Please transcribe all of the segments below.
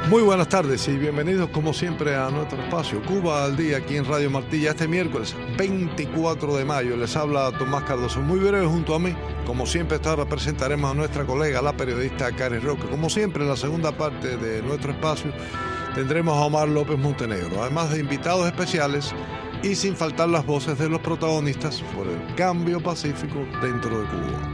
Muy buenas tardes y bienvenidos como siempre a nuestro espacio Cuba al Día aquí en Radio Martilla. Este miércoles 24 de mayo les habla Tomás Cardoso. Muy breve junto a mí, como siempre esta hora presentaremos a nuestra colega, la periodista Cari Roque. Como siempre en la segunda parte de nuestro espacio tendremos a Omar López Montenegro, además de invitados especiales y sin faltar las voces de los protagonistas por el cambio pacífico dentro de Cuba.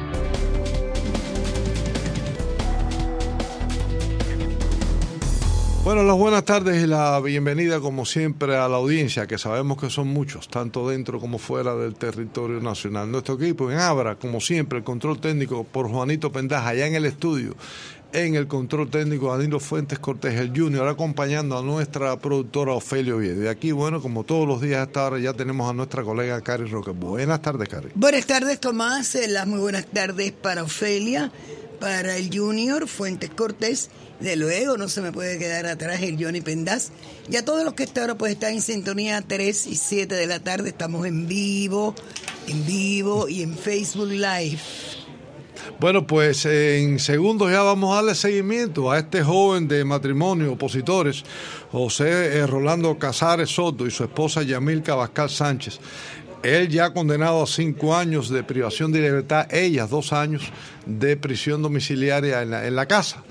Bueno, las buenas tardes y la bienvenida como siempre a la audiencia, que sabemos que son muchos, tanto dentro como fuera del territorio nacional. Nuestro equipo en Abra, como siempre, el control técnico por Juanito Pendaja, allá en el estudio, en el control técnico Danilo Fuentes Cortés, el Junior, acompañando a nuestra productora Ofelia Oviedo. Y aquí, bueno, como todos los días hasta ahora, ya tenemos a nuestra colega Cari Roque. Buenas tardes, Cari. Buenas tardes, Tomás. Las muy buenas tardes para Ofelia, para el Junior Fuentes Cortés. De luego, no se me puede quedar atrás el Johnny Pendaz. Y a todos los que hasta ahora pues están en sintonía 3 y 7 de la tarde. Estamos en vivo y en Facebook Live. Bueno, pues en segundos ya vamos a darle seguimiento a este joven de matrimonio, opositores, José Rolando Casares Soto y su esposa Yamilca Abascal Sánchez. Él ya condenado a 5 años de privación de libertad, ellas 2 años de prisión domiciliaria en la casa.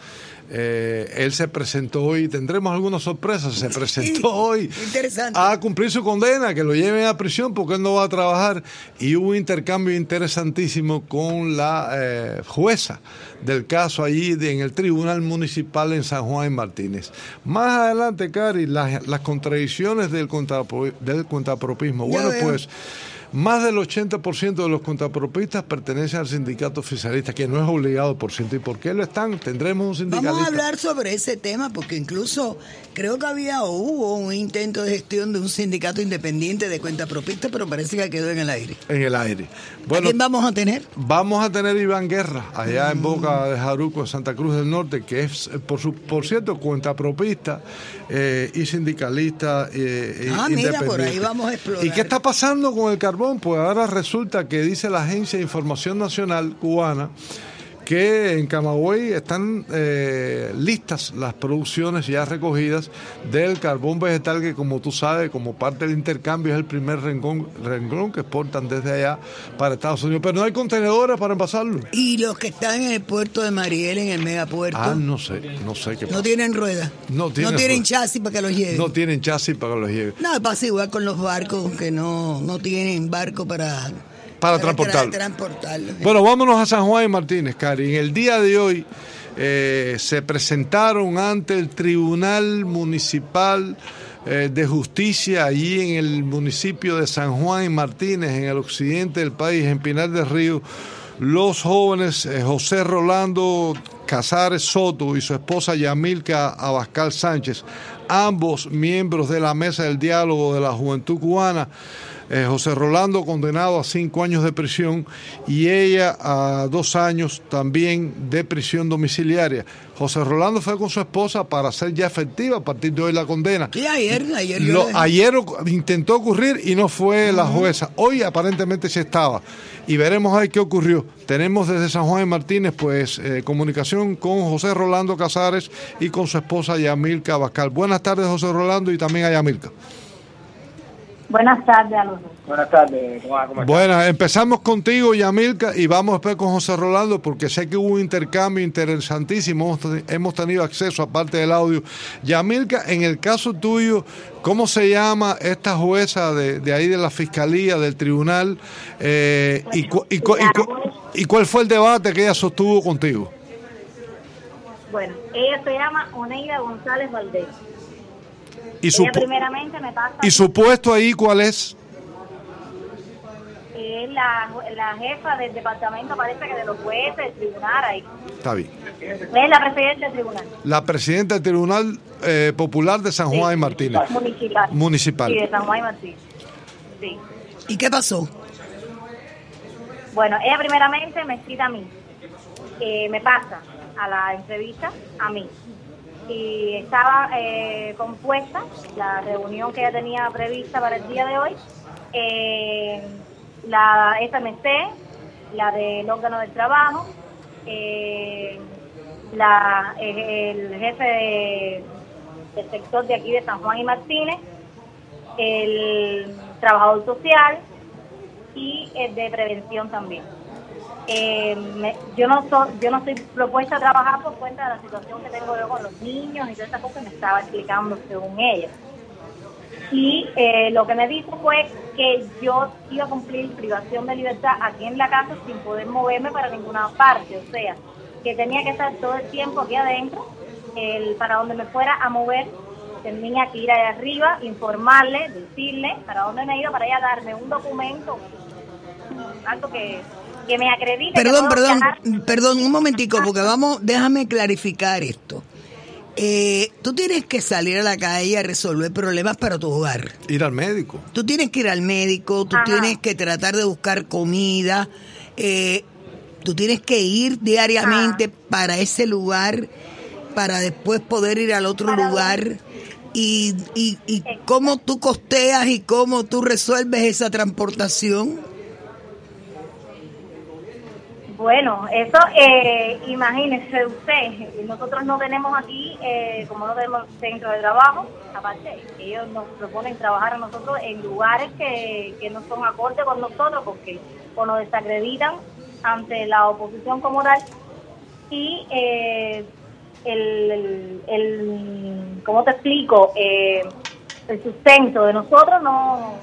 Él se presentó hoy, tendremos algunas sorpresas, se presentó hoy a cumplir su condena, que lo lleven a prisión porque él no va a trabajar, y hubo un intercambio interesantísimo con la jueza del caso allí en el Tribunal Municipal en San Juan y Martínez. Más adelante, Cari, las contradicciones del cuentapropismo. Bueno, pues más del 80% de los contrapropistas pertenecen al sindicato oficialista, que no es obligado, por ciento. ¿Y por qué lo están? Tendremos un sindicalista. Vamos a hablar sobre ese tema, porque incluso creo que hubo un intento de gestión de un sindicato independiente de cuentapropistas, pero parece que quedó en el aire. En el aire. Bueno, ¿a quién vamos a tener? Vamos a tener Iván Guerra, allá en Boca de Jaruco, en Santa Cruz del Norte, que es, por cierto, cuentapropista y sindicalista independiente. Mira, por ahí vamos a explorar. ¿Y qué está pasando con el carbón? Pues ahora resulta que dice la Agencia de Información Nacional cubana que en Camagüey están listas las producciones ya recogidas del carbón vegetal, que como tú sabes, como parte del intercambio es el primer renglón que exportan desde allá para Estados Unidos, pero no hay contenedores para envasarlo. ¿Y los que están en el puerto de Mariel, en el megapuerto? No sé qué pasa. ¿No tienen ruedas? No tienen chasis para que los lleven. No tienen chasis para que los lleven. No, pasa igual con los barcos que no tienen barco para transportarlo. Bueno, vámonos a San Juan y Martínez, Cari. En el día de hoy se presentaron ante el Tribunal Municipal de Justicia allí en el municipio de San Juan y Martínez, en el occidente del país, en Pinar del Río, los jóvenes José Rolando Casares Soto y su esposa Yamilca Abascal Sánchez, ambos miembros de la Mesa del Diálogo de la Juventud Cubana. José Rolando condenado a 5 años de prisión y ella a 2 años también de prisión domiciliaria. José Rolando fue con su esposa para hacer ya efectiva a partir de hoy la condena. Sí, ayer intentó ocurrir y no fue la jueza. Hoy aparentemente sí estaba. Y veremos ahí qué ocurrió. Tenemos desde San Juan de Martínez pues comunicación con José Rolando Casares y con su esposa Yamilca Abascal. Buenas tardes, José Rolando, y también a Yamilca. Buenas tardes a los dos. Buenas tardes, ¿cómo estás? Bueno, empezamos contigo, Yamilca, y vamos después con José Rolando, porque sé que hubo un intercambio interesantísimo, hemos tenido acceso aparte del audio. Yamilca, en el caso tuyo, ¿cómo se llama esta jueza de ahí de la Fiscalía, del Tribunal? ¿Y cuál fue el debate que ella sostuvo contigo? Bueno, ella se llama Oneida González Valdés. Primeramente me pasa. ¿Y su puesto ahí cuál es? Es la jefa del departamento, parece que de los jueces, del tribunal ahí. Está bien. Es la presidenta del tribunal. La presidenta del Tribunal Popular de San Juan y Martínez. Municipal. Sí, de San Juan y Martínez. Sí. ¿Y qué pasó? Bueno, ella primeramente me cita a mí. Me pasa a la entrevista a mí. Y estaba compuesta la reunión que ella tenía prevista para el día de hoy, la FMC, la del órgano del trabajo, el jefe del sector de aquí de San Juan y Martínez, el trabajador social y el de prevención también. Yo no estoy propuesta a trabajar por cuenta de la situación que tengo yo con los niños y todas esas cosas que me estaba explicando según ella. Y lo que me dijo fue que yo iba a cumplir privación de libertad aquí en la casa sin poder moverme para ninguna parte, o sea, que tenía que estar todo el tiempo aquí adentro, para donde me fuera a mover, tenía que ir allá arriba, informarle, decirle para dónde me iba, para ella darme un documento, algo que me acredite. Perdón, un momentico, porque déjame clarificar esto. Tú tienes que salir a la calle a resolver problemas para tu hogar. Ir al médico. Tú tienes que ir al médico, tú tienes que tratar de buscar comida, tú tienes que ir diariamente para ese lugar, para después poder ir al otro lugar. Y cómo tú costeas y cómo tú resuelves esa transportación. Bueno, eso, imagínese usted, nosotros no tenemos aquí, como no tenemos centro de trabajo, aparte, ellos nos proponen trabajar a nosotros en lugares que no son acordes con nosotros, porque o nos desacreditan ante la oposición como tal, y ¿cómo te explico? El sustento de nosotros no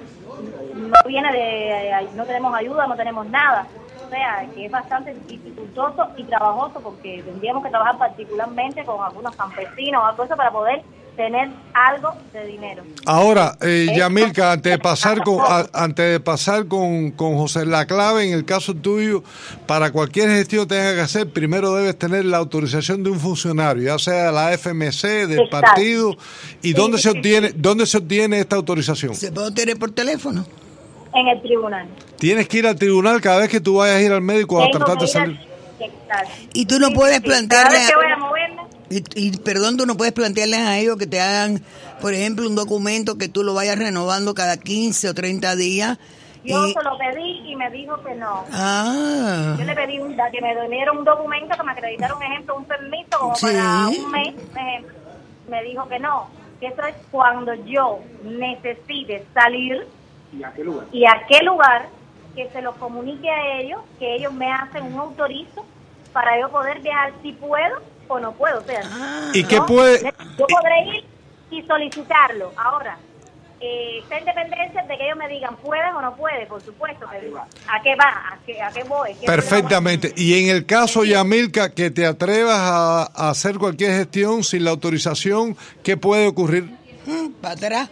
viene no tenemos ayuda, no tenemos nada. O sea, que es bastante dificultoso y trabajoso porque tendríamos que trabajar particularmente con algunos campesinos o algo eso para poder tener algo de dinero. Ahora, Yamilka, antes de pasar con José, la clave en el caso tuyo, para cualquier gestión que tengas que hacer, primero debes tener la autorización de un funcionario, ya sea de la FMC, del partido. ¿Y dónde se obtiene esta autorización? ¿Se puede obtener por teléfono? En el tribunal. Tienes que ir al tribunal cada vez que tú vayas a ir al médico a tratar de salir. Y tú no puedes plantearle... Cada vez que voy a moverme. Tú no puedes plantearles a ellos que te hagan, por ejemplo, un documento que tú lo vayas renovando cada 15 o 30 días. Yo se lo pedí y me dijo que no. Yo le pedí que me dieron un documento que me acreditara, un ejemplo, un permiso como para un mes, por ejemplo. Me dijo que no, que eso es cuando yo necesite salir. ¿Y a qué lugar? Que se lo comunique a ellos, que ellos me hacen un autorizo para yo poder viajar si puedo o no puedo. O sea, ¿y qué puede? Yo podré ir y solicitarlo. Ahora, está en dependencia de que ellos me digan, ¿pueden o no pueden? Por supuesto. ¿A qué va? ¿A qué voy? Perfectamente. Y en el caso, Yamilka, que te atrevas a hacer cualquier gestión sin la autorización, ¿qué puede ocurrir? Para atrás.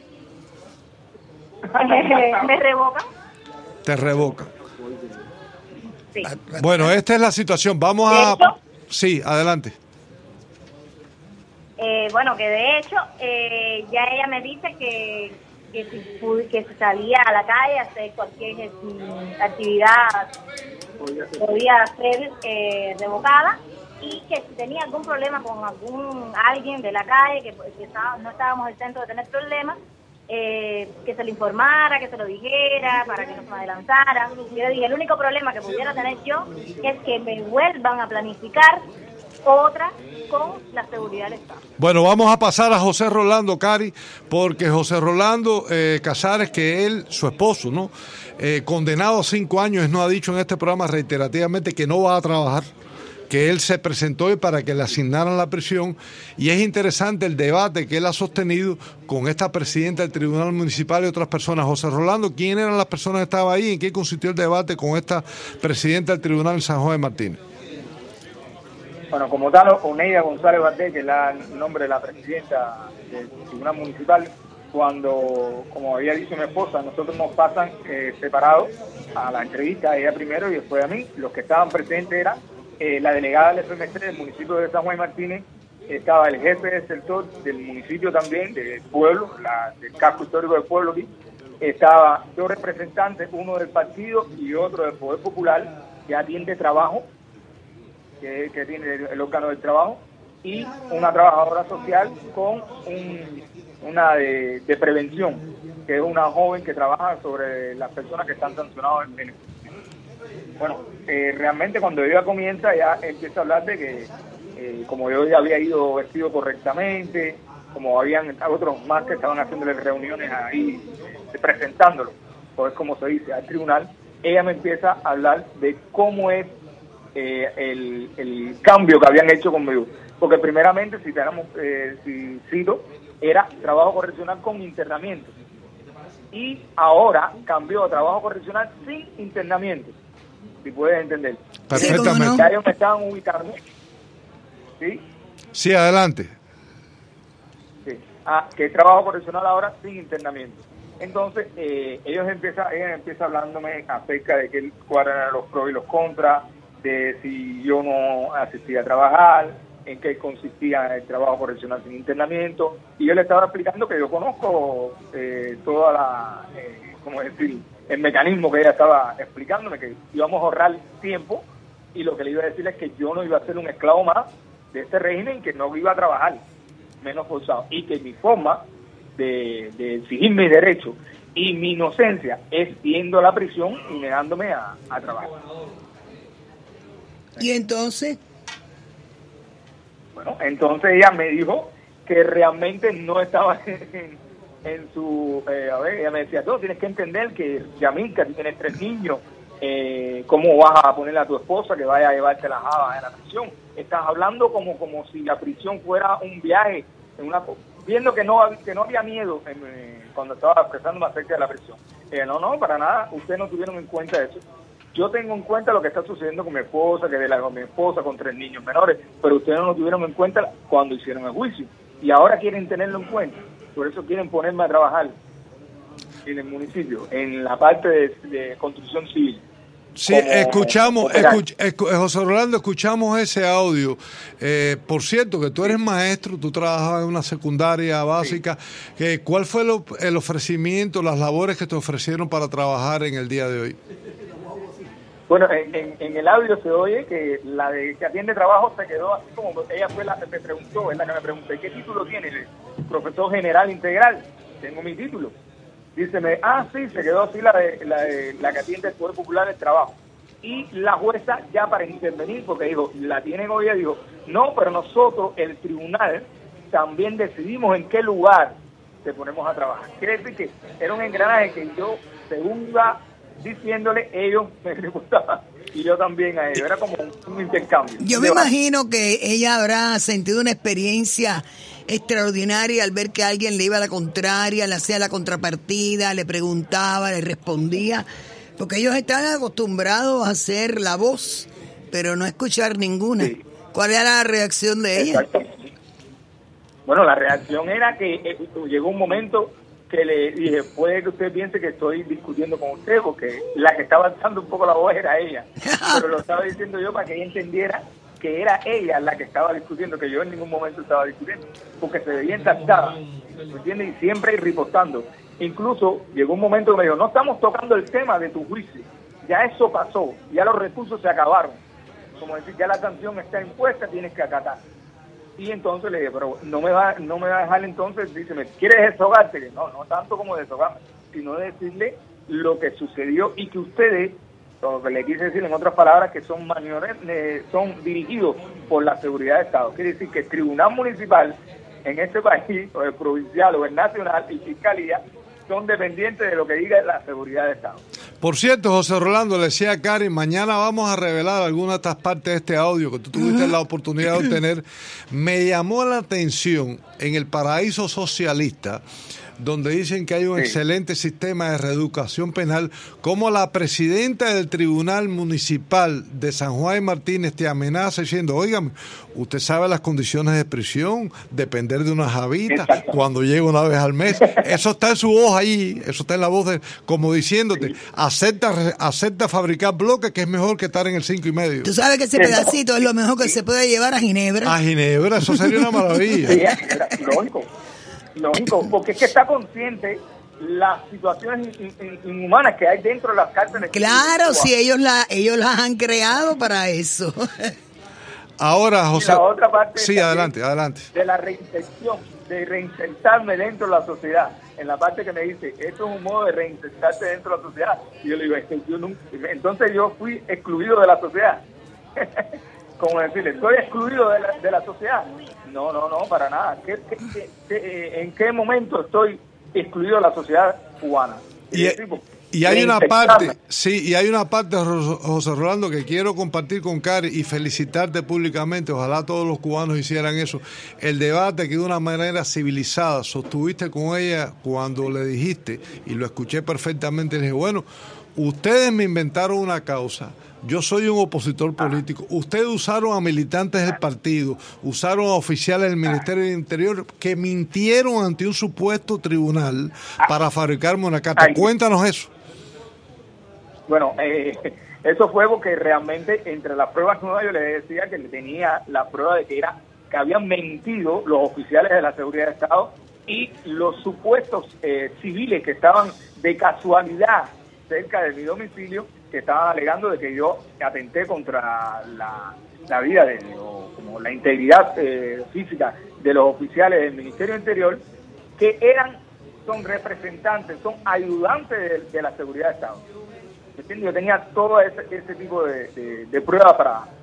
¿Me revocan? Te revocan. Sí. Bueno, esta es la situación. Vamos a... Sí, adelante. Bueno, que de hecho ya ella me dice que si salía a la calle a hacer cualquier actividad podía ser revocada, y que si tenía algún problema con alguien de la calle, que no estábamos exentos de tener problemas, que se le informara, que se lo dijera, para que no se me adelantaran. Yo le dije, el único problema que pudiera tener yo es que me vuelvan a planificar otra con la seguridad del Estado. Bueno, vamos a pasar a José Rolando, Cari, porque José Rolando Casares, que su esposo, ¿no? Condenado a 5 años, no ha dicho en este programa reiterativamente que no va a trabajar, que él se presentó para que le asignaran la prisión, y es interesante el debate que él ha sostenido con esta presidenta del Tribunal Municipal y otras personas. José Rolando, ¿quién eran las personas que estaban ahí? ¿En qué consistió el debate con esta presidenta del Tribunal en San Juan de Martínez? Bueno, como tal, Oneida González Baté, que es el nombre de la presidenta del Tribunal Municipal, cuando, como había dicho mi esposa, nosotros nos pasan separados a la entrevista, a ella primero y después a mí. Los que estaban presentes eran la delegada del FMC del municipio de San Juan de Martínez, estaba el jefe del sector del municipio también, del pueblo, del casco histórico del pueblo aquí, estaba 2 representantes, uno del partido y otro del Poder Popular, que atiende trabajo, que tiene el órgano del trabajo, y una trabajadora social con una de prevención, que es una joven que trabaja sobre las personas que están sancionadas en Venezuela. Bueno, realmente cuando ella comienza, ya empieza a hablar de que como yo ya había ido vestido correctamente, como habían otros más que estaban haciéndole reuniones ahí, presentándolo, pues como se dice, al tribunal, ella me empieza a hablar de cómo es el cambio que habían hecho conmigo. Porque primeramente, si cito, era trabajo correccional con internamiento. Y ahora cambió a trabajo correccional sin internamiento, si puedes entender. Perfectamente. Ya ellos me estaban ubicando. ¿Sí? Sí, adelante. Sí. Que es trabajo correccional ahora sin internamiento. Entonces, ella empieza hablándome acerca de cuáles eran los pros y los contras, de si yo no asistía a trabajar, en qué consistía el trabajo correccional sin internamiento, y yo le estaba explicando que yo conozco toda el mecanismo que ella estaba explicándome, que íbamos a ahorrar tiempo, y lo que le iba a decir es que yo no iba a ser un esclavo más de este régimen, que no iba a trabajar menos forzado, y que mi forma de exigir mis derechos y mi inocencia es yendo a la prisión y negándome a trabajar. ¿Y entonces? Bueno, entonces ella me dijo que realmente no estaba en su... ella me decía, tú tienes que entender que, Yamilka, tú tienes 3 niños, ¿cómo vas a ponerle a tu esposa que vaya a llevarte las habas a la prisión? Estás hablando como si la prisión fuera un viaje, viendo que no había miedo cuando estaba expresándome acerca de la prisión. No, para nada, ustedes no tuvieron en cuenta eso. Yo tengo en cuenta lo que está sucediendo con mi esposa, con mi esposa, con 3 niños menores, pero ustedes no lo tuvieron en cuenta cuando hicieron el juicio. Y ahora quieren tenerlo en cuenta. Por eso quieren ponerme a trabajar en el municipio, en la parte de construcción civil. Sí, escuchamos, José Rolando, escuchamos ese audio. Por cierto, que tú eres maestro, tú trabajabas en una secundaria básica. Sí. ¿Cuál fue el ofrecimiento, las labores que te ofrecieron para trabajar en el día de hoy? Bueno, en el audio se oye que la de que atiende trabajo se quedó así como ella fue la que me preguntó, ¿verdad? Que me pregunté, ¿qué título tiene? Profesor general integral. Tengo mi título. Díceme, sí, se quedó así la que atiende el Poder Popular del Trabajo. Y la jueza ya para intervenir, porque dijo, la tienen hoy, dijo, no, pero nosotros, el tribunal, también decidimos en qué lugar te ponemos a trabajar. Quiere decir que era un engranaje que yo, según iba diciéndole, ellos me gustaban y yo también a ellos. Era como un intercambio. Yo me imagino que ella habrá sentido una experiencia extraordinaria al ver que alguien le iba a la contraria, le hacía la contrapartida, le preguntaba, le respondía, porque ellos están acostumbrados a hacer la voz, pero no escuchar ninguna. Sí. ¿Cuál era la reacción de ella? Exactamente. Bueno, la reacción era que llegó un momento que le dije, puede que usted piense que estoy discutiendo con usted, porque la que estaba alzando un poco la voz era ella, pero lo estaba diciendo yo para que ella entendiera que era ella la que estaba discutiendo, que yo en ningún momento estaba discutiendo, porque se veía ensalzada, ¿me entiendes? Y siempre ripostando. Incluso llegó un momento que me dijo, no estamos tocando el tema de tu juicio, ya eso pasó, ya los recursos se acabaron, como decir, ya la sanción está impuesta, tienes que acatar. Y entonces le dije, pero no me va a dejar entonces, dice, ¿quieres desahogarte? No tanto como desahogarme, sino decirle lo que sucedió y que ustedes, lo que le quise decir en otras palabras, que son son dirigidos por la seguridad de Estado. Quiere decir que el tribunal municipal en este país, o el provincial o el nacional y fiscalía, son dependientes de lo que diga la seguridad de Estado. Por cierto, José Rolando, le decía a Karen, mañana vamos a revelar algunas de estas partes de este audio que tú tuviste la oportunidad de obtener. Me llamó la atención en el paraíso socialista, donde dicen que hay un excelente sistema de reeducación penal, como la presidenta del Tribunal Municipal de San Juan y Martínez te amenaza diciendo, óigame, usted sabe las condiciones de prisión, depender de una javita, cuando llega una vez al mes. Eso está en su voz ahí, eso está en la voz de, como diciéndote, acepta fabricar bloques, que es mejor que estar en el 5,5. Tú sabes que ese pedacito es lo mejor que se puede llevar a Ginebra. A Ginebra, eso sería una maravilla. Sí, lógico, porque es que está consciente las situaciones inhumanas que hay dentro de las cárceles. Claro, si ellos las han creado para eso. Ahora, José. Y la otra parte sí, adelante. De la reinserción, de reinsertarme dentro de la sociedad. En la parte que me dice, esto es un modo de reinsertarse dentro de la sociedad. Y yo le digo, es que yo nunca, entonces yo fui excluido de la sociedad. Como decirle, estoy excluido de la sociedad. No, para nada. ¿En qué momento estoy excluido de la sociedad cubana? Y hay una parte, José Rolando, que quiero compartir con Cari y felicitarte públicamente. Ojalá todos los cubanos hicieran eso. El debate que de una manera civilizada sostuviste con ella cuando le dijiste, y lo escuché perfectamente, le dije, bueno, ustedes me inventaron una causa, yo soy un opositor político, ustedes usaron a militantes del partido, usaron a oficiales del Ministerio del Interior que mintieron ante un supuesto tribunal para fabricarme una carta. Cuéntanos eso. Bueno, eso fue porque realmente entre las pruebas nuevas yo le decía que le tenía la prueba de que habían mentido los oficiales de la seguridad de Estado y los supuestos civiles que estaban de casualidad cerca de mi domicilio, que estaban alegando de que yo atenté contra la vida como la integridad física de los oficiales del Ministerio del Interior, que son representantes, son ayudantes de la seguridad de Estado. Yo tenía todo ese tipo de pruebas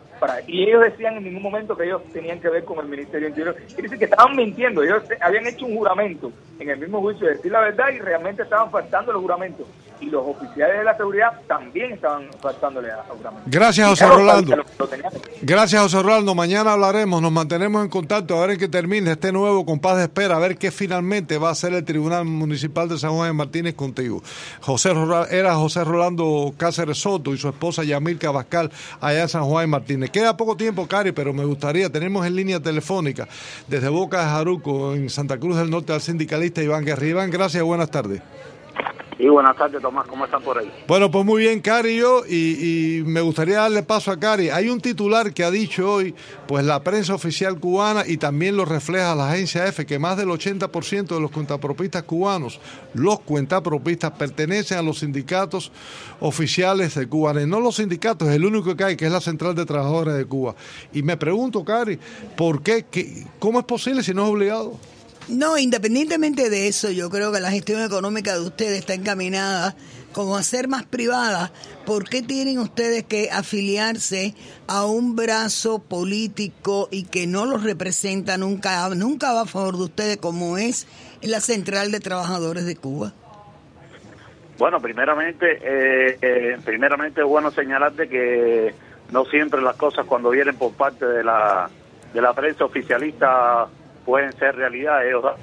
y ellos decían en ningún momento que ellos tenían que ver con el Ministerio del Interior. Y dicen que estaban mintiendo. Ellos habían hecho un juramento en el mismo juicio de decir la verdad y realmente estaban faltando los juramentos. Y los oficiales de la seguridad también estaban faltándole al juramento. Gracias, José Rolando. Gracias, José Rolando. Mañana hablaremos, nos mantenemos en contacto a ver en qué termine este nuevo compás de espera, a ver qué finalmente va a hacer el Tribunal Municipal de San Juan de Martínez contigo. Era José Rolando Cáceres Soto y su esposa Yamilca Abascal allá en San Juan de Martínez. Queda poco tiempo, Cari, pero me gustaría, tenemos en línea telefónica desde Boca de Jaruco, en Santa Cruz del Norte, al sindicalista Iván Guerra. Iván, gracias, buenas tardes. Y buenas tardes, Tomás, ¿cómo están por ahí? Bueno, pues muy bien, Cari y yo, y me gustaría darle paso a Cari. Hay un titular que ha dicho hoy, pues la prensa oficial cubana, y también lo refleja la agencia EFE, que más del 80% de los cuentapropistas cubanos, pertenecen a los sindicatos oficiales de Cuba. No los sindicatos, es el único que hay, que es la Central de Trabajadores de Cuba. Y me pregunto, Cari, ¿por qué? ¿Cómo es posible si no es obligado? No, independientemente de eso, yo creo que la gestión económica de ustedes está encaminada como a ser más privada. ¿Por qué tienen ustedes que afiliarse a un brazo político y que no los representa nunca va a favor de ustedes, como es la Central de Trabajadores de Cuba? Bueno, primeramente es bueno señalarte que no siempre las cosas cuando vienen por parte de la prensa oficialista pueden ser realidad.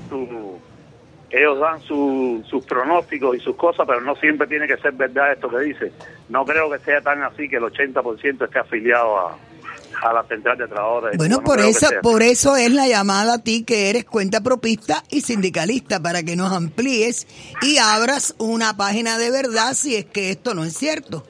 Ellos dan sus pronósticos y sus cosas, pero no siempre tiene que ser verdad esto que dice. No creo que sea tan así que el 80% esté afiliado a la Central de Trabajadores. Bueno, por eso es la llamada a ti, que eres cuentapropista y sindicalista, para que nos amplíes y abras una página de verdad si es que esto no es cierto.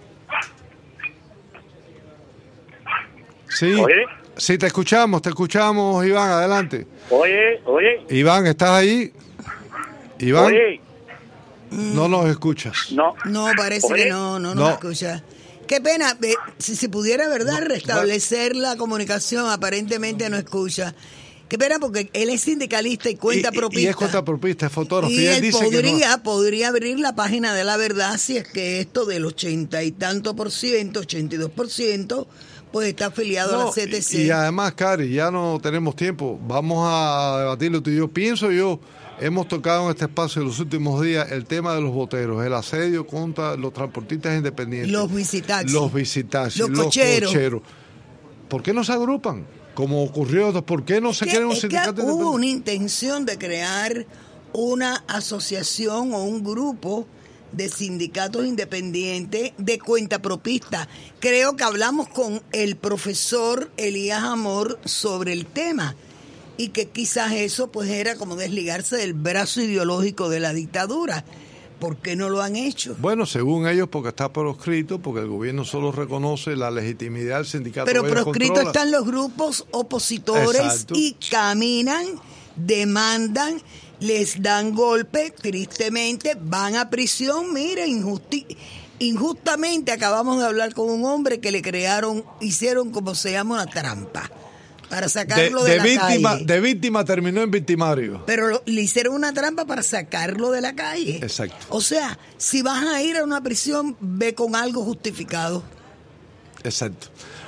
Sí. ¿Oye? Sí, te escuchamos, Iván, adelante. Oye. Iván, ¿estás ahí? Iván. Oye. No nos escuchas. No, parece que no nos escuchas. Qué pena, si se pudiera, ¿verdad?, restablecer la comunicación, aparentemente no escucha. Qué pena, porque él es sindicalista y cuentapropista. Y es cuentapropista, es fotógrafo. Y él dice podría abrir la página de la verdad si es que esto del 80 y tanto por ciento, 82%, pues está afiliado a la CTC. Y además, Cari, ya no tenemos tiempo. Vamos a debatirlo tú y yo. Hemos tocado en este espacio en los últimos días el tema de los boteros, el asedio contra los transportistas independientes. Los visitaxis. Los cocheros. ¿Por qué no se agrupan? Como ocurrió, ¿por qué no se quieren un sindicato independiente? Hubo una intención de crear una asociación o un grupo de sindicatos independientes de cuentapropistas. Creo que hablamos con el profesor Elías Amor sobre el tema, y que quizás eso pues era como desligarse del brazo ideológico de la dictadura. ¿Por qué no lo han hecho? Bueno, según ellos, porque está proscrito, porque el gobierno solo reconoce la legitimidad del sindicato. Pero proscrito están los grupos opositores. Exacto. Y caminan, demandan, les dan golpe, tristemente, van a prisión. Mira, injustamente acabamos de hablar con un hombre que hicieron como se llama una trampa para sacarlo de la calle. De víctima terminó en victimario. Pero le hicieron una trampa para sacarlo de la calle. Exacto. O sea, si vas a ir a una prisión, ve con algo justificado. Exacto.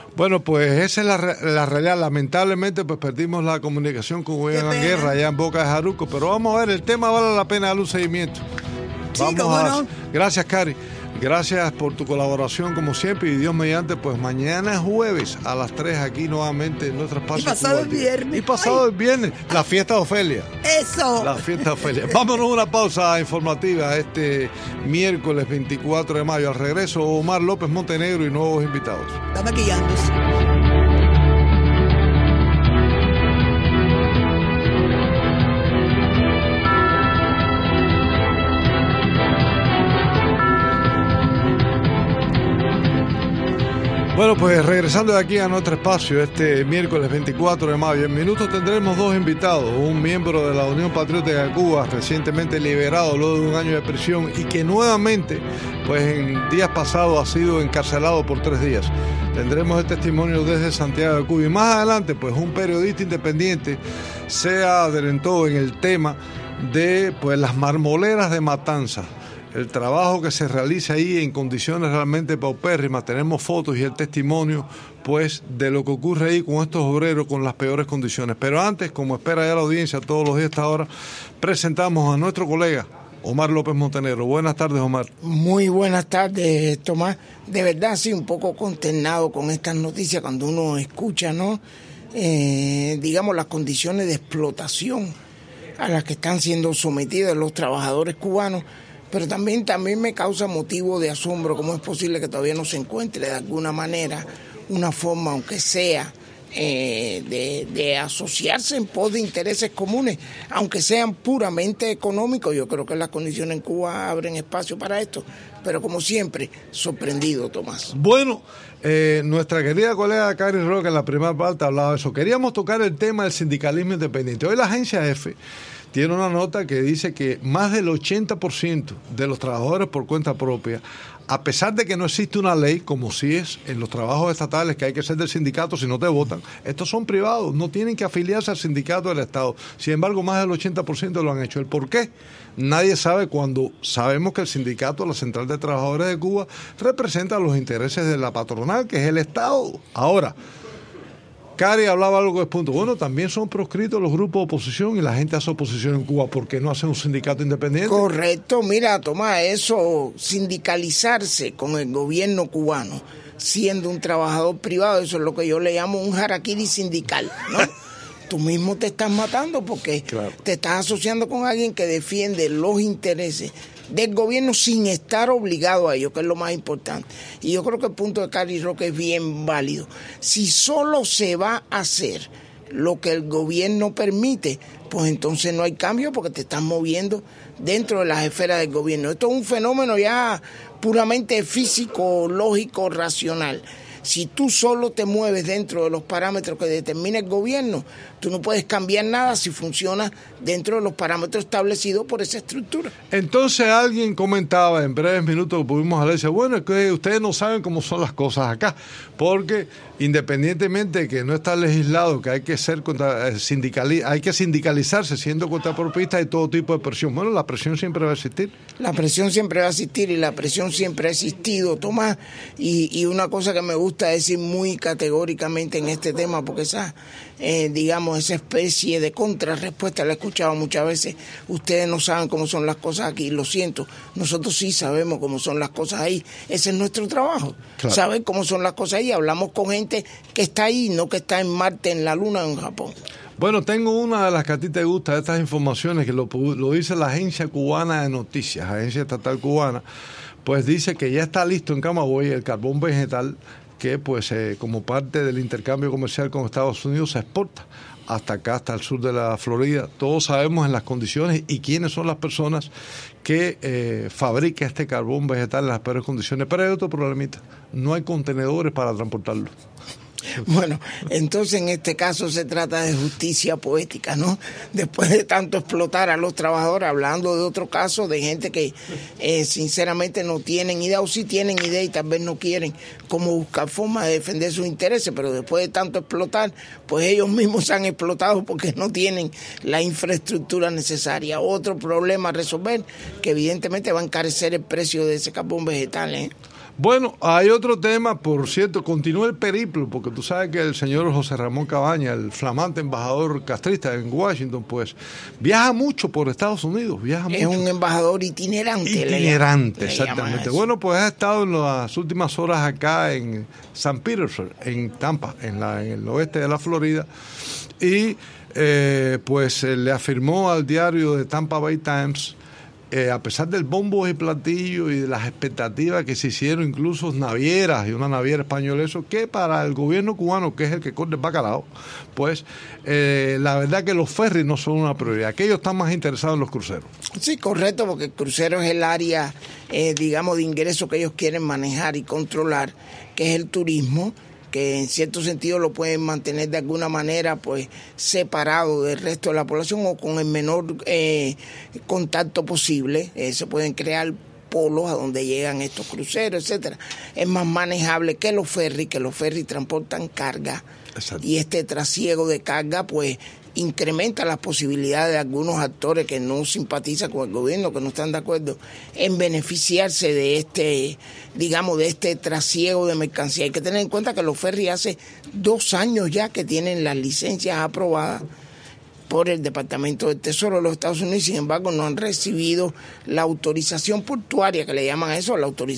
Bueno, pues esa es la realidad. Lamentablemente, pues perdimos la comunicación con William Guerra allá en Boca de Jaruco, pero vamos a ver, el tema vale la pena darle un seguimiento. Sí, cómo no. Gracias, Cari. Gracias por tu colaboración como siempre y Dios mediante, pues mañana jueves a las 3 aquí nuevamente en nuestro espacio. Y pasado el viernes. Y pasado el viernes, la fiesta de Ofelia. Eso. La fiesta de Ofelia. Vámonos a una pausa informativa este miércoles 24 de mayo. Al regreso, Omar López Montenegro y nuevos invitados. Está maquillándose. Bueno, pues regresando de aquí a nuestro espacio este miércoles 24 de mayo, en minutos tendremos dos invitados, un miembro de la Unión Patriótica de Cuba, recientemente liberado luego de un año de prisión y que nuevamente, pues en días pasados ha sido encarcelado por 3 días. Tendremos el testimonio desde Santiago de Cuba y más adelante, pues un periodista independiente se adelantó en el tema de pues las marmoleras de Matanzas. El trabajo que se realiza ahí en condiciones realmente paupérrimas, tenemos fotos y el testimonio pues de lo que ocurre ahí con estos obreros con las peores condiciones. Pero antes, como espera ya la audiencia todos los días a esta hora, presentamos a nuestro colega Omar López Montenegro. Buenas tardes, Omar. Muy buenas tardes, Tomás. De verdad, sí, un poco consternado con estas noticias cuando uno escucha, ¿no? Digamos, las condiciones de explotación a las que están siendo sometidos los trabajadores cubanos. Pero también me causa motivo de asombro cómo es posible que todavía no se encuentre de alguna manera una forma, aunque sea, de asociarse en pos de intereses comunes, aunque sean puramente económicos. Yo creo que las condiciones en Cuba abren espacio para esto, pero como siempre, sorprendido, Tomás. Bueno, nuestra querida colega Cari Roca en la primera parte hablaba de eso. Queríamos tocar el tema del sindicalismo independiente. Hoy la agencia EFE tiene una nota que dice que más del 80% de los trabajadores por cuenta propia, a pesar de que no existe una ley, como sí es en los trabajos estatales, que hay que ser del sindicato si no te votan, estos son privados, no tienen que afiliarse al sindicato del Estado. Sin embargo, más del 80% lo han hecho. ¿El por qué? Nadie sabe, cuando sabemos que el sindicato, la Central de Trabajadores de Cuba, representa los intereses de la patronal, que es el Estado. Ahora, Cari hablaba algo de punto. Bueno, también son proscritos los grupos de oposición y la gente hace oposición en Cuba. ¿Por qué no hacen un sindicato independiente? Correcto. Mira, Tomás, eso, sindicalizarse con el gobierno cubano, siendo un trabajador privado, eso es lo que yo le llamo un harakiri sindical, ¿no? Tú mismo te estás matando porque te estás asociando con alguien que defiende los intereses del gobierno sin estar obligado a ello, que es lo más importante. Y yo creo que el punto de Cari Roque es bien válido. Si solo se va a hacer lo que el gobierno permite, pues entonces no hay cambio porque te estás moviendo dentro de las esferas del gobierno. Esto es un fenómeno ya puramente físico, lógico, racional. Si tú solo te mueves dentro de los parámetros que determina el gobierno, tú no puedes cambiar nada si funciona dentro de los parámetros establecidos por esa estructura. Entonces alguien comentaba en breves minutos que pudimos hablar, dice, bueno, es que ustedes no saben cómo son las cosas acá, porque independientemente de que no está legislado que hay que ser hay que sindicalizarse siendo contrapropista de todo tipo de presión. Bueno, la presión siempre va a existir. La presión siempre va a existir y la presión siempre ha existido, Tomás, y una cosa que me gusta decir muy categóricamente en este tema, porque esa especie de contrarrespuesta la he escuchado muchas veces. Ustedes no saben cómo son las cosas aquí, lo siento. Nosotros sí sabemos cómo son las cosas ahí. Ese es nuestro trabajo, claro. Saber cómo son las cosas ahí. Hablamos con gente que está ahí, no que está en Marte, en la Luna o en Japón. Bueno, tengo una de las que a ti te gusta, estas informaciones que lo dice la Agencia Cubana de Noticias, Agencia Estatal Cubana, pues dice que ya está listo en Camagüey el carbón vegetal que pues como parte del intercambio comercial con Estados Unidos se exporta hasta acá, hasta el sur de la Florida. Todos sabemos en las condiciones y quiénes son las personas que fabrican este carbón vegetal en las peores condiciones. Pero hay otro problemita, no hay contenedores para transportarlo. Bueno, entonces en este caso se trata de justicia poética, ¿no? Después de tanto explotar a los trabajadores, hablando de otro caso de gente que sinceramente no tienen idea, o sí tienen idea y tal vez no quieren cómo buscar formas de defender sus intereses, pero después de tanto explotar, pues ellos mismos se han explotado porque no tienen la infraestructura necesaria. Otro problema a resolver, que evidentemente va a encarecer el precio de ese carbón vegetal, ¿eh? Bueno, hay otro tema, por cierto, continúa el periplo, porque tú sabes que el señor José Ramón Cabaña, el flamante embajador castrista en Washington, pues viaja mucho por Estados Unidos, Es un embajador itinerante. Itinerante, exactamente. Bueno, pues ha estado en las últimas horas acá en St. Petersburg, en Tampa, en el oeste de la Florida, y pues le afirmó al diario de Tampa Bay Times, a pesar del bombo y platillo y de las expectativas que se hicieron, incluso navieras y una naviera española, eso, que para el gobierno cubano, que es el que corta el bacalao, pues la verdad que los ferries no son una prioridad, que ellos están más interesados en los cruceros. Sí, correcto, porque el crucero es el área, digamos, de ingreso que ellos quieren manejar y controlar, que es el turismo, que en cierto sentido lo pueden mantener de alguna manera pues separado del resto de la población o con el menor contacto posible. Se pueden crear polos a donde llegan estos cruceros, etcétera. Es más manejable que los ferries transportan carga. Exacto. Y este trasiego de carga pues incrementa las posibilidades de algunos actores que no simpatizan con el gobierno, que no están de acuerdo, en beneficiarse de este, digamos, de este trasiego de mercancía. Hay que tener en cuenta que los ferries hace 2 años ya que tienen las licencias aprobadas por el Departamento del Tesoro de los Estados Unidos, sin embargo no han recibido la autorización portuaria, que le llaman a eso,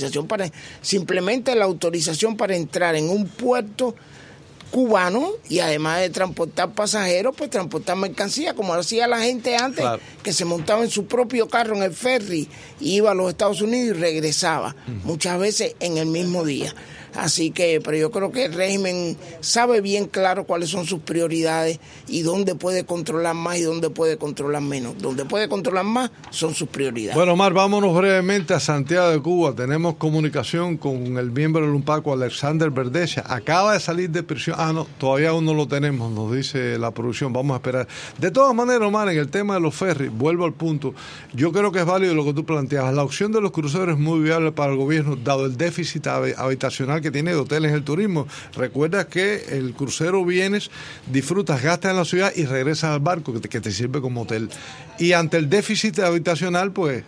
simplemente la autorización para entrar en un puerto cubano y además de transportar pasajeros, pues transportar mercancía, como lo hacía la gente antes, claro, que se montaba en su propio carro en el ferry, iba a los Estados Unidos y regresaba, muchas veces en el mismo día. Así que, pero yo creo que el régimen sabe bien claro cuáles son sus prioridades y dónde puede controlar más y dónde puede controlar menos. Donde puede controlar más son sus prioridades. Bueno, Omar, vámonos brevemente a Santiago de Cuba. Tenemos comunicación con el miembro del UNPACO, Alexander Verdesia. Acaba de salir de prisión. No, todavía aún no lo tenemos, nos dice la producción. Vamos a esperar. De todas maneras, Omar, en el tema de los ferries, vuelvo al punto. Yo creo que es válido lo que tú planteas. La opción de los cruceros es muy viable para el gobierno, dado el déficit habitacional que tiene de hoteles el turismo. Recuerda que el crucero vienes, disfrutas, gastas en la ciudad y regresas al barco que te sirve como hotel. Y ante el déficit habitacional, pues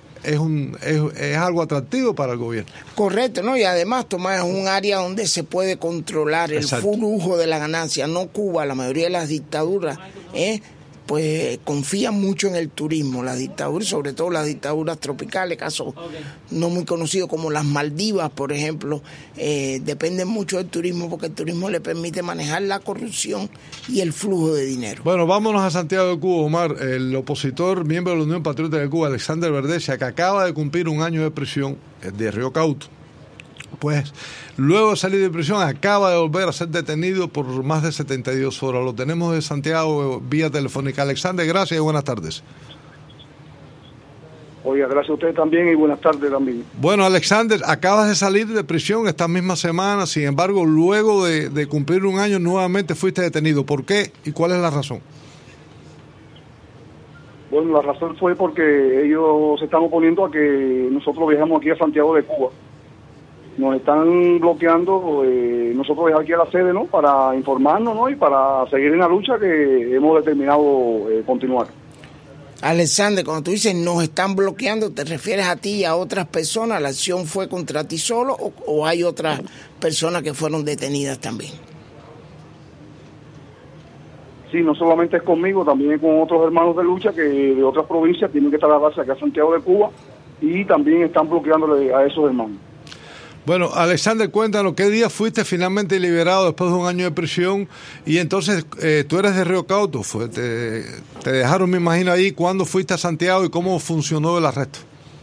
es algo atractivo para el gobierno. Correcto, ¿no? Y además, Tomás, es un área donde se puede controlar el flujo de la ganancia. No Cuba, la mayoría de las dictaduras, pues confían mucho en el turismo, las dictaduras, sobre todo las dictaduras tropicales, casos no muy conocidos como las Maldivas, por ejemplo, dependen mucho del turismo porque el turismo le permite manejar la corrupción y el flujo de dinero. Bueno, vámonos a Santiago de Cuba, Omar. El opositor, miembro de la Unión Patriota de Cuba, Alexander Verdesia, que acaba de cumplir 1 año de prisión de Río Cauto, pues luego de salir de prisión acaba de volver a ser detenido por más de 72 horas. Lo tenemos de Santiago vía telefónica. Alexander, gracias y buenas tardes. Oiga, gracias a usted también y buenas tardes también. Bueno, Alexander, acabas de salir de prisión esta misma semana, sin embargo, luego de cumplir 1 año nuevamente fuiste detenido. ¿Por qué y cuál es la razón? Bueno, la razón fue porque ellos se están oponiendo a que nosotros viajamos aquí a Santiago de Cuba. Nos están bloqueando, nosotros viajamos aquí a la sede, ¿no? Para informarnos, ¿no? Y para seguir en la lucha que hemos determinado continuar. Alexander, cuando tú dices nos están bloqueando, ¿te refieres a ti y a otras personas? ¿La acción fue contra ti solo o hay otras personas que fueron detenidas también? Sí, no solamente es conmigo, también con otros hermanos de lucha que de otras provincias tienen que trasladarse acá a Santiago de Cuba y también están bloqueándole a esos hermanos. Bueno, Alexander, cuéntanos, ¿qué día fuiste finalmente liberado después de 1 año de prisión? Y entonces, tú eres de Río Cauto, te dejaron, me imagino, ahí. ¿Cuándo fuiste a Santiago y cómo funcionó el arresto?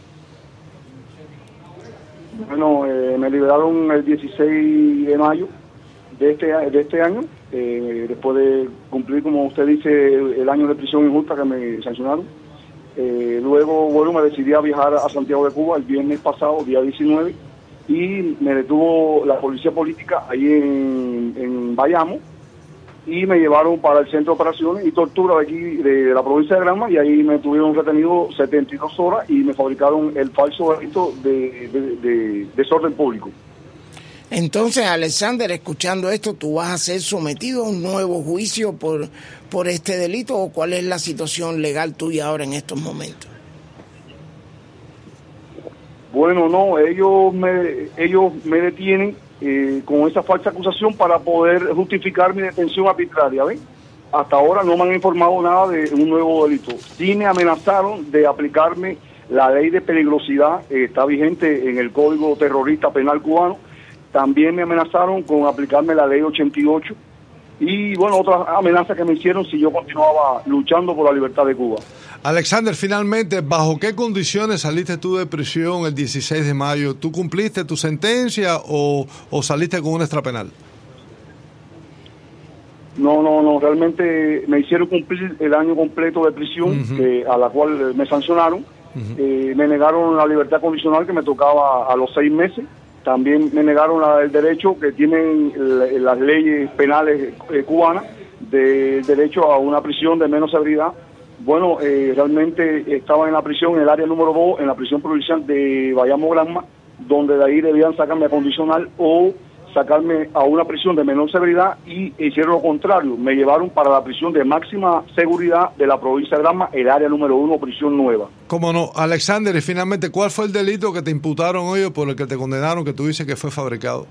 Bueno, me liberaron el 16 de mayo de este año, después de cumplir, como usted dice, el año de prisión injusta que me sancionaron. Luego, bueno, me decidí a viajar a Santiago de Cuba el viernes pasado, día 19, y me detuvo la policía política ahí en Bayamo y me llevaron para el centro de operaciones y tortura de aquí de la provincia de Granma y ahí me tuvieron retenido 72 horas y me fabricaron el falso delito de desorden público. Entonces, Alexander, escuchando esto, ¿tú vas a ser sometido a un nuevo juicio por este delito o cuál es la situación legal tuya ahora en estos momentos? Bueno, no, ellos me detienen con esa falsa acusación para poder justificar mi detención arbitraria, ¿ven? Hasta ahora no me han informado nada de un nuevo delito. Sí me amenazaron de aplicarme la ley de peligrosidad, está vigente en el Código Terrorista Penal cubano. También me amenazaron con aplicarme la ley 88. Y bueno, otras amenazas que me hicieron si yo continuaba luchando por la libertad de Cuba. Alexander, finalmente, ¿bajo qué condiciones saliste tú de prisión el 16 de mayo? ¿Tú cumpliste tu sentencia o saliste con una extrapenal? No, realmente me hicieron cumplir el año completo de prisión, a la cual me sancionaron. Me negaron la libertad condicional que me tocaba a los 6 meses. También me negaron el derecho que tienen las leyes penales cubanas del derecho a una prisión de menos severidad. Bueno, realmente estaba en la prisión, en el área número 2, en la prisión provincial de Bayamo Granma, donde de ahí debían sacarme a condicional o sacarme a una prisión de menor severidad, y hicieron lo contrario, me llevaron para la prisión de máxima seguridad de la provincia de Granma, el área número 1, prisión nueva. ¿Cómo no? Alexander, y finalmente, ¿cuál fue el delito que te imputaron hoy o por el que te condenaron, que tú dices que fue fabricado?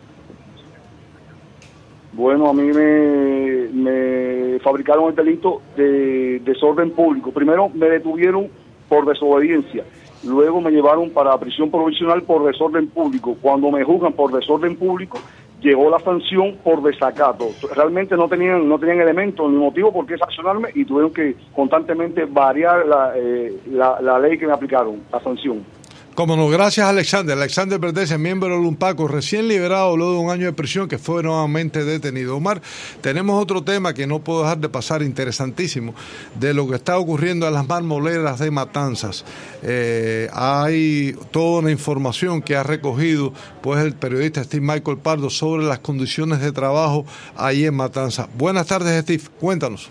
Bueno, a mí me fabricaron el delito de desorden público. Primero me detuvieron por desobediencia, luego me llevaron para prisión provisional por desorden público. Cuando me juzgan por desorden público, llegó la sanción por desacato. Realmente no tenían elementos ni motivo por qué sancionarme y tuvieron que constantemente variar la ley que me aplicaron, la sanción. Como no, gracias Alexander. Alexander Verdees, miembro del UNPACO, recién liberado luego de un año de prisión, que fue nuevamente detenido. Omar, tenemos otro tema que no puedo dejar de pasar, interesantísimo, de lo que está ocurriendo en las marmoleras de Matanzas. Hay toda una información que ha recogido pues el periodista Steve Michael Pardo sobre las condiciones de trabajo ahí en Matanzas. Buenas tardes, Steve, cuéntanos.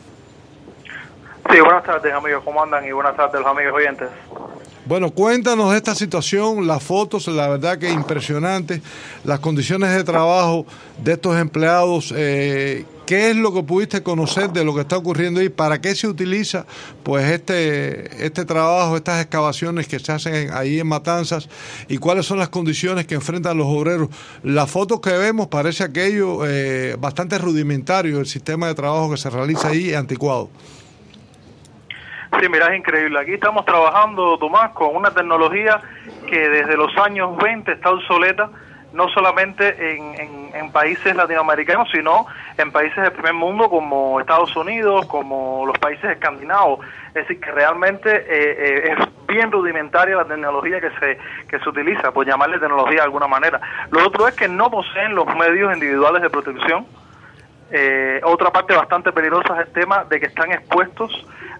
Sí, buenas tardes, amigos, ¿cómo andan? Y buenas tardes, los amigos oyentes. Bueno, cuéntanos de esta situación, las fotos, la verdad que impresionante, las condiciones de trabajo de estos empleados, ¿qué es lo que pudiste conocer de lo que está ocurriendo ahí? ¿Para qué se utiliza pues este trabajo, estas excavaciones que se hacen ahí en Matanzas? ¿Y cuáles son las condiciones que enfrentan los obreros? Las fotos que vemos parece aquello bastante rudimentario, el sistema de trabajo que se realiza ahí, anticuado. Sí, mira, es increíble. Aquí estamos trabajando, Tomás, con una tecnología que desde los años 20 está obsoleta, no solamente en países latinoamericanos, sino en países del primer mundo como Estados Unidos, como los países escandinavos. Es decir, que realmente es bien rudimentaria la tecnología que se utiliza, por llamarle tecnología de alguna manera. Lo otro es que no poseen los medios individuales de protección. Otra parte bastante peligrosa es el tema de que están expuestos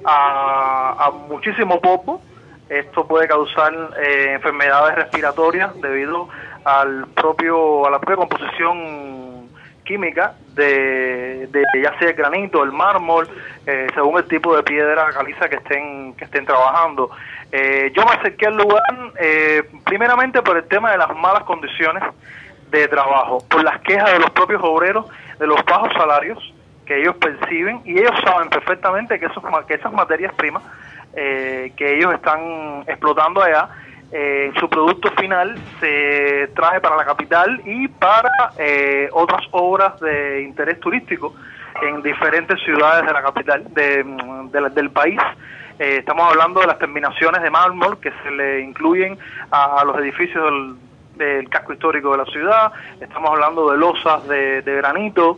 a muchísimo polvo. Esto puede causar enfermedades respiratorias debido a la propia composición química de ya sea el granito, el mármol, según el tipo de piedra caliza que estén trabajando. Yo me acerqué al lugar primeramente por el tema de las malas condiciones de trabajo, por las quejas de los propios obreros de los bajos salarios que ellos perciben, y ellos saben perfectamente que esas materias primas que ellos están explotando allá, su producto final se trae para la capital y para otras obras de interés turístico en diferentes ciudades de la capital del país. Estamos hablando de las terminaciones de mármol que se le incluyen a los edificios del casco histórico de la ciudad. Estamos hablando de losas de granito,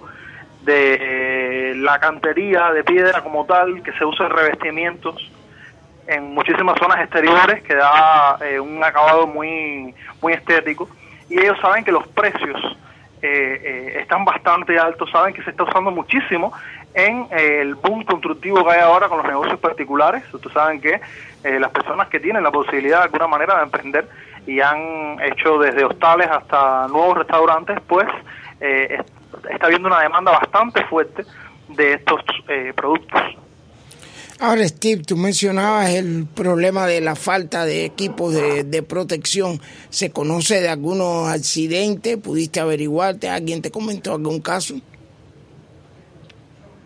de la cantería de piedra como tal, que se usa en revestimientos en muchísimas zonas exteriores, que da un acabado muy estético. Y ellos saben que los precios están bastante altos, saben que se está usando muchísimo en el boom constructivo que hay ahora con los negocios particulares. Ustedes saben que las personas que tienen la posibilidad de alguna manera de emprender y han hecho desde hostales hasta nuevos restaurantes, pues está habiendo una demanda bastante fuerte de estos productos. Ahora, Steve, tú mencionabas el problema de la falta de equipos de protección. ¿Se conoce de algunos accidentes? ¿Pudiste averiguarte? ¿Alguien te comentó algún caso?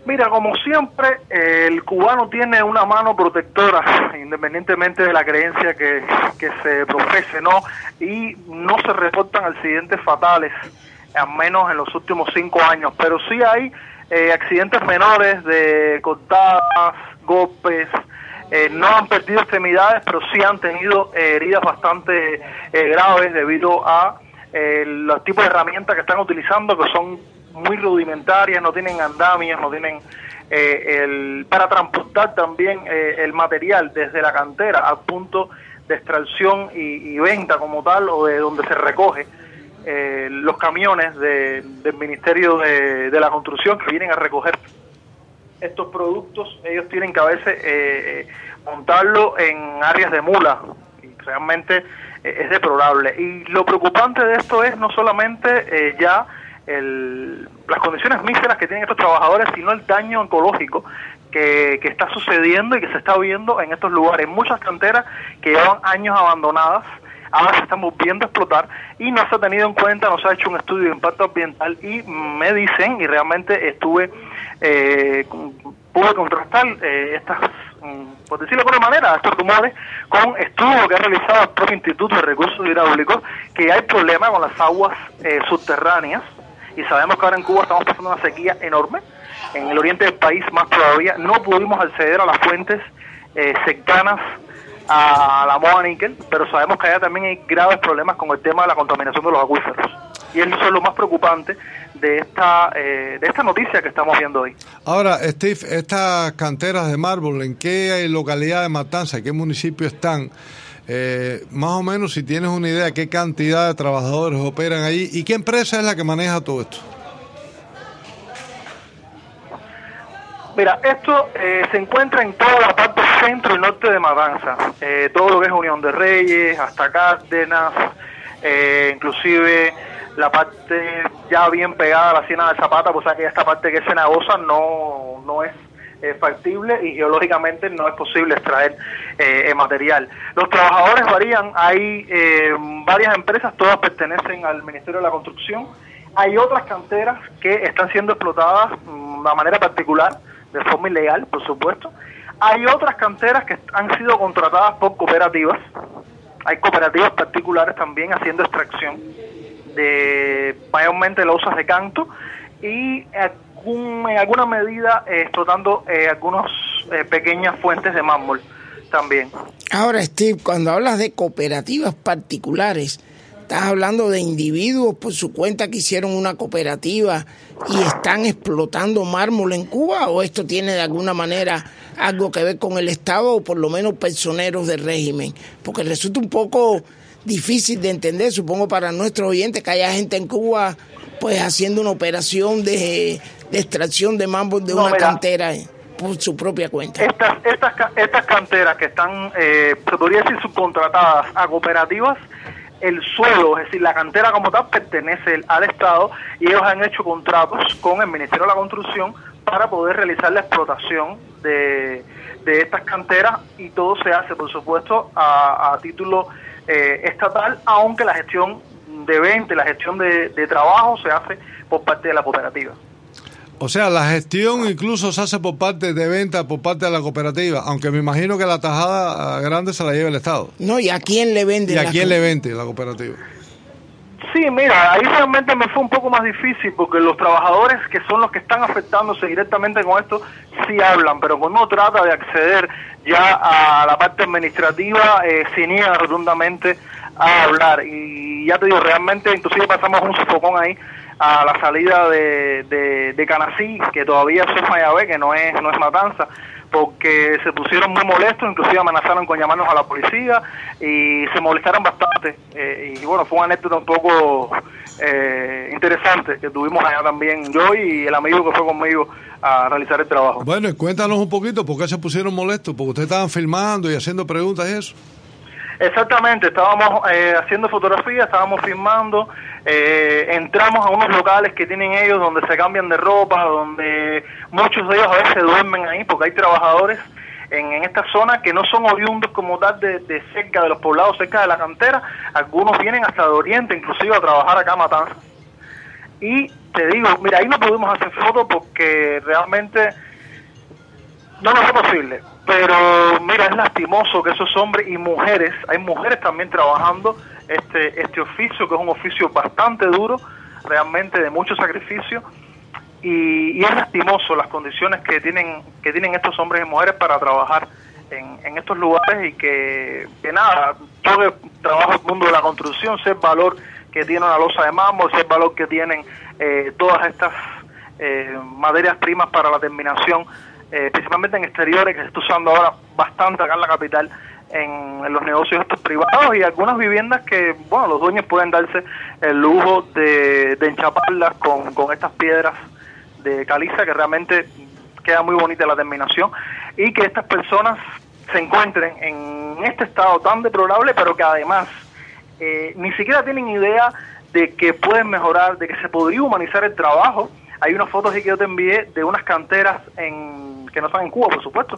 Mira, como siempre, el cubano tiene una mano protectora, independientemente de la creencia que se profese, ¿no? Y no se reportan accidentes fatales, al menos en los últimos 5 años, pero sí hay accidentes menores de cortadas, golpes. No han perdido extremidades, pero sí han tenido heridas bastante graves debido a los tipos de herramientas que están utilizando, que son muy rudimentarias, no tienen andamios, no tienen para transportar también el material desde la cantera al punto de extracción y venta como tal, o de donde se recoge. Los camiones del Ministerio de la Construcción que vienen a recoger estos productos, ellos tienen que a veces montarlo en áreas de mula, y realmente es deplorable. Y lo preocupante de esto es no solamente las condiciones míseras que tienen estos trabajadores, sino el daño ecológico que está sucediendo y que se está viendo en estos lugares. Muchas canteras que llevan años abandonadas ahora se están volviendo a explotar y no se ha tenido en cuenta, no se ha hecho un estudio de impacto ambiental, y me dicen, y realmente pude contrastar estas, por decirlo de alguna manera, estos rumores con estudios que ha realizado el propio Instituto de Recursos Hidráulicos, que hay problemas con las aguas subterráneas, y sabemos que ahora en Cuba estamos pasando una sequía enorme. En el oriente del país más todavía no pudimos acceder a las fuentes cercanas a la moa níquel, pero sabemos que allá también hay graves problemas con el tema de la contaminación de los acuíferos, y eso es lo más preocupante de esta noticia que estamos viendo hoy. Ahora, Steve, estas canteras de mármol, ¿en qué localidad de Matanza, qué municipio están? Más o menos, si tienes una idea, qué cantidad de trabajadores operan ahí y qué empresa es la que maneja todo esto. Mira, esto se encuentra en toda la parte centro y norte de Matanza, todo lo que es Unión de Reyes, hasta Cárdenas, inclusive la parte ya bien pegada a la Ciénaga de Zapata, pues que esta parte que es cenagosa no es factible, y geológicamente no es posible extraer material. Los trabajadores varían, hay varias empresas, todas pertenecen al Ministerio de la Construcción. Hay otras canteras que están siendo explotadas de manera particular, de forma ilegal, por supuesto. Hay otras canteras que han sido contratadas por cooperativas. Hay cooperativas particulares también haciendo extracción de mayormente losas de canto y en alguna medida explotando algunas pequeñas fuentes de mármol también. Ahora, Steve, cuando hablas de cooperativas particulares, ¿estás hablando de individuos por su cuenta que hicieron una cooperativa y están explotando mármol en Cuba, o esto tiene de alguna manera algo que ver con el Estado o por lo menos personeros del régimen? Porque resulta un poco difícil de entender, supongo, para nuestros oyentes, que haya gente en Cuba pues haciendo una operación de extracción de mármol de una cantera por su propia cuenta. Estas canteras que están, se podría decir, subcontratadas a cooperativas, el suelo, es decir, la cantera como tal, pertenece al Estado, y ellos han hecho contratos con el Ministerio de la Construcción para poder realizar la explotación de estas canteras, y todo se hace, por supuesto, a título estatal, aunque la gestión de venta, la gestión de trabajo se hace por parte de la cooperativa. O sea, la gestión incluso se hace por parte de venta, por parte de la cooperativa, aunque me imagino que la tajada grande se la lleva el Estado. No, ¿y a quién le vende? ¿Y a quién le vende la cooperativa? Sí, mira, ahí realmente me fue un poco más difícil, porque los trabajadores, que son los que están afectándose directamente con esto, sí hablan, pero cuando uno trata de acceder ya a la parte administrativa, se niega rotundamente a hablar. Y ya te digo, realmente, inclusive pasamos un sofocón ahí a la salida de Canací, que todavía es Mayabé, que no es Matanza, porque se pusieron muy molestos, inclusive amenazaron con llamarnos a la policía y se molestaron bastante. Y bueno, fue una anécdota un poco interesante que tuvimos allá también, yo y el amigo que fue conmigo a realizar el trabajo. Bueno, y cuéntanos un poquito, ¿por qué se pusieron molestos? Porque ustedes estaban filmando y haciendo preguntas y eso. Exactamente, estábamos haciendo fotografías, estábamos filmando, entramos a unos locales que tienen ellos donde se cambian de ropa, donde muchos de ellos a veces duermen ahí, porque hay trabajadores en esta zona que no son oriundos como tal de cerca de los poblados, cerca de la cantera. Algunos vienen hasta de Oriente, inclusive a trabajar acá a Matanza. Y te digo, mira, ahí no pudimos hacer fotos porque realmente no nos fue posible. Pero mira, es lastimoso que esos hombres y mujeres, hay mujeres también trabajando este oficio, que es un oficio bastante duro, realmente de mucho sacrificio, y es lastimoso las condiciones que tienen estos hombres y mujeres para trabajar en estos lugares, y que nada, yo que trabajo en el mundo de la construcción, sé el valor que tiene una losa de mármol, sé el valor que tienen todas estas materias primas para la terminación, principalmente en exteriores, que se está usando ahora bastante acá en la capital, en los negocios estos privados, y algunas viviendas que, bueno, los dueños pueden darse el lujo de enchaparlas con estas piedras de caliza, que realmente queda muy bonita la terminación, y que estas personas se encuentren en este estado tan deplorable, pero que además ni siquiera tienen idea de que pueden mejorar, de que se podría humanizar el trabajo. Hay unas fotos que yo te envié de unas canteras que no están en Cuba, por supuesto.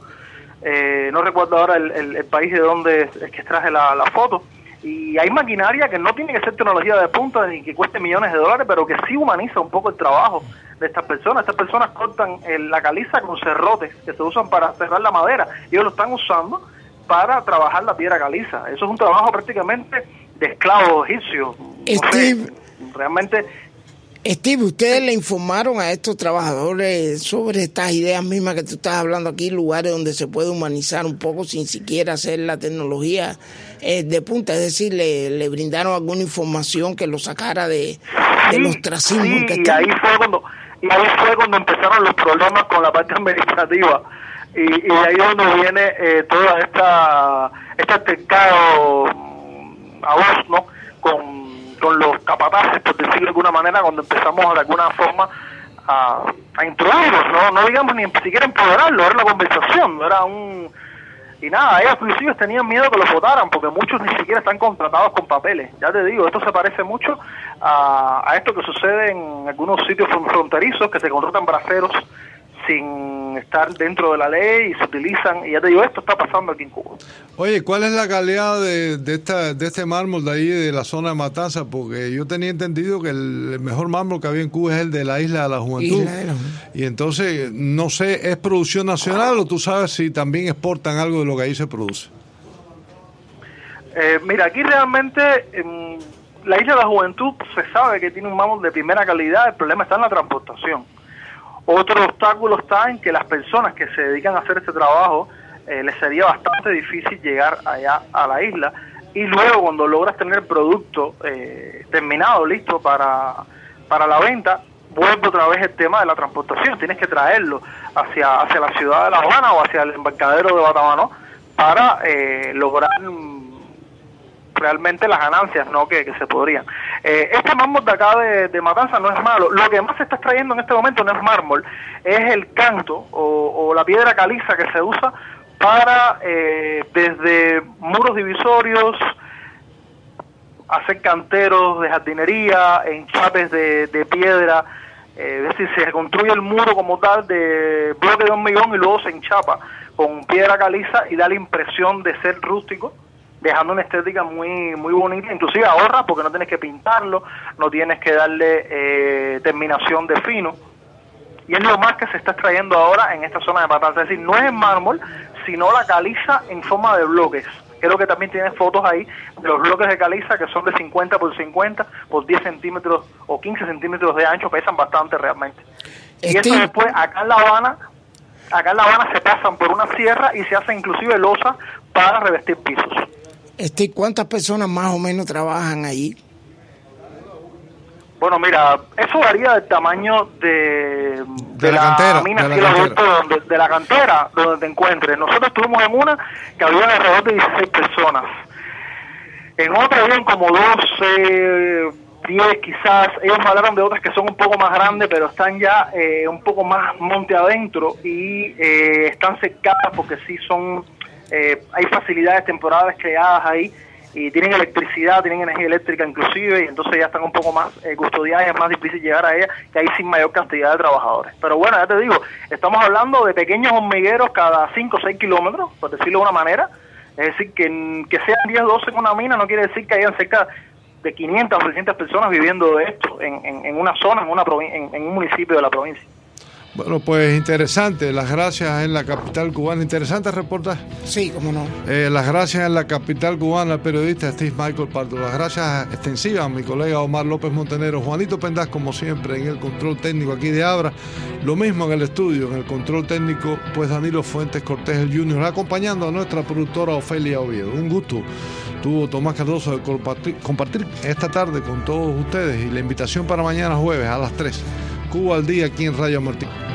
No recuerdo ahora el país de donde es que traje la foto. Y hay maquinaria que no tiene que ser tecnología de punta ni que cueste millones de dólares, pero que sí humaniza un poco el trabajo de estas personas. Estas personas cortan la caliza con serrotes que se usan para cerrar la madera. Y ellos lo están usando para trabajar la piedra caliza. Eso es un trabajo prácticamente de esclavos egipcios. Steve, realmente... Steve, ¿ustedes le informaron a estos trabajadores sobre estas ideas mismas que tú estás hablando aquí, lugares donde se puede humanizar un poco sin siquiera hacer la tecnología de punta? Es decir, ¿le brindaron alguna información que lo sacara de los ostracismos que están? Y ahí fue cuando empezaron los problemas con la parte administrativa. Y ahí es donde viene toda este altercado a voz, ¿no? Con los capataces, por decirlo de alguna manera, cuando empezamos de alguna forma a introducirlos, no digamos ni siquiera empoderarlos, era la conversación, era y nada, ellos inclusive tenían miedo que los votaran, porque muchos ni siquiera están contratados con papeles. Ya te digo, esto se parece mucho a esto que sucede en algunos sitios fronterizos, que se contratan braceros sin estar dentro de la ley y se utilizan, y ya te digo, esto está pasando aquí en Cuba. Oye, ¿cuál es la calidad de este mármol de ahí, de la zona de Matanzas? Porque yo tenía entendido que el mejor mármol que había en Cuba es el de la Isla de la Juventud. Y entonces, no sé, ¿es producción nacional o tú sabes si también exportan algo de lo que ahí se produce? Mira, aquí realmente la Isla de la Juventud se sabe que tiene un mármol de primera calidad. El problema está en la transportación. Otro obstáculo está en que las personas que se dedican a hacer este trabajo les sería bastante difícil llegar allá a la isla, y luego cuando logras tener el producto terminado, listo para la venta, vuelve otra vez el tema de la transportación. Tienes que traerlo hacia la ciudad de La Habana o hacia el embarcadero de Batabanó para lograr realmente las ganancias, ¿no?, que se podrían. Este mármol de acá de Matanzas no es malo. Lo que más se está extrayendo en este momento no es mármol, es el canto o la piedra caliza que se usa para desde muros divisorios, hacer canteros de jardinería, enchapes de piedra. Es decir, se construye el muro como tal de bloque de hormigón y luego se enchapa con piedra caliza y da la impresión de ser rústico, dejando una estética muy muy bonita. Inclusive ahorra porque no tienes que pintarlo, no tienes que darle terminación de fino, y es lo más que se está extrayendo ahora en esta zona de Matanzas. Es decir, no es el mármol, sino la caliza en forma de bloques. Creo que también tienes fotos ahí de los bloques de caliza, que son de 50 por 50 por 10 centímetros o 15 centímetros de ancho, pesan bastante realmente. Y eso después acá en La Habana se pasan por una sierra y se hacen inclusive losas para revestir pisos. ¿Cuántas personas más o menos trabajan allí? Bueno, mira, eso varía del tamaño de la cantera, mina, de la cantera donde te encuentres. Nosotros estuvimos en una que había alrededor de 16 personas. En otra habían como 12, 10 quizás. Ellos me hablaron de otras que son un poco más grandes, pero están ya un poco más monte adentro y están cercadas porque sí son... hay facilidades temporales creadas ahí y tienen electricidad, tienen energía eléctrica inclusive, y entonces ya están un poco más custodiadas y es más difícil llegar a ellas, que hay sin mayor cantidad de trabajadores. Pero bueno, ya te digo, estamos hablando de pequeños hormigueros cada 5 o 6 kilómetros, por decirlo de una manera. Es decir, que sean 10 o 12 en una mina no quiere decir que hayan cerca de 500 o 600 personas viviendo de esto en una zona, en un municipio de la provincia. Bueno, pues interesante, las gracias en la capital cubana. Interesante reportaje. Sí, cómo no. Las gracias en la capital cubana al periodista Steve Michael Pardo. Las gracias extensivas a mi colega Omar López Montenegro. Juanito Pendaz, como siempre, en el control técnico aquí de Abra. Lo mismo en el estudio, en el control técnico, pues Danilo Fuentes Cortés, el Junior, acompañando a nuestra productora Ofelia Oviedo. Un gusto tuvo Tomás Cardoso de compartir esta tarde con todos ustedes, y la invitación para mañana jueves a las 3. Cuba al día aquí en Radio Martí.